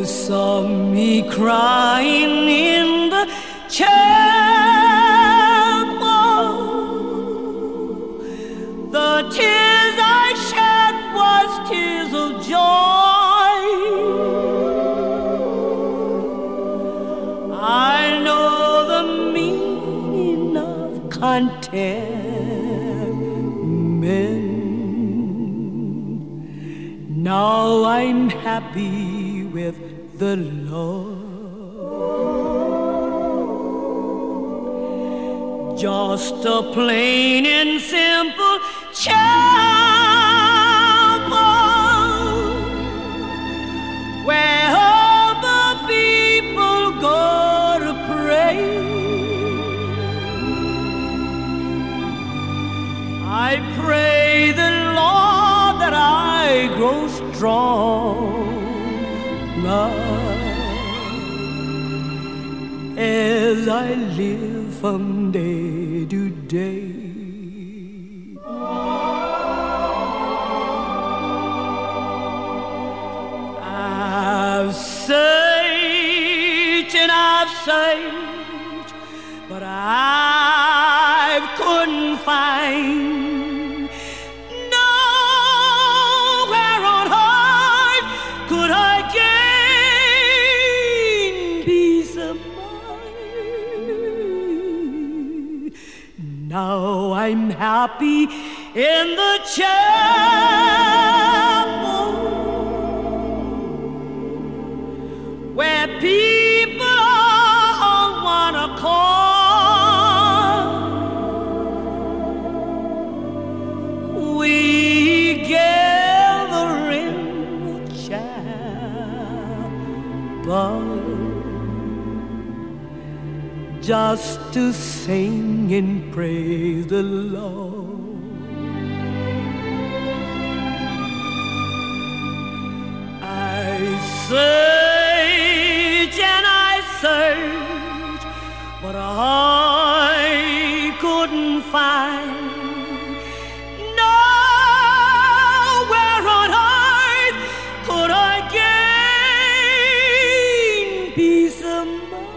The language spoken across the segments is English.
saw me crying in the chapel. The tears I shed was tears of joy. I know the meaning of contentment. Now I'm happy with the Lord. Just a plain and simple chapel where all the people go to pray. I pray the Lord that I grow stronger as I live from day to day. I've searched and I've searched, but I couldn't find nowhere on earth could I gain peace of mind. Now I'm happy in the chapel where people are on one accord. We gather in the chapel just to sing and praise the Lord. I search and I search, but I couldn't find nowhere on earth could I gain peace of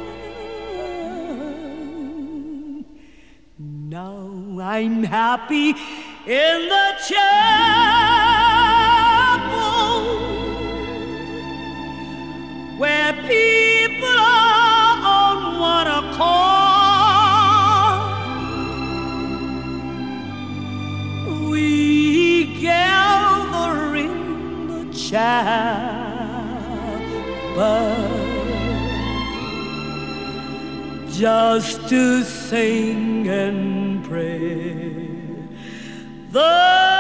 mind. Now I'm happy in the chapel where people are on one accord. We gather in the chapel just to sing and pray the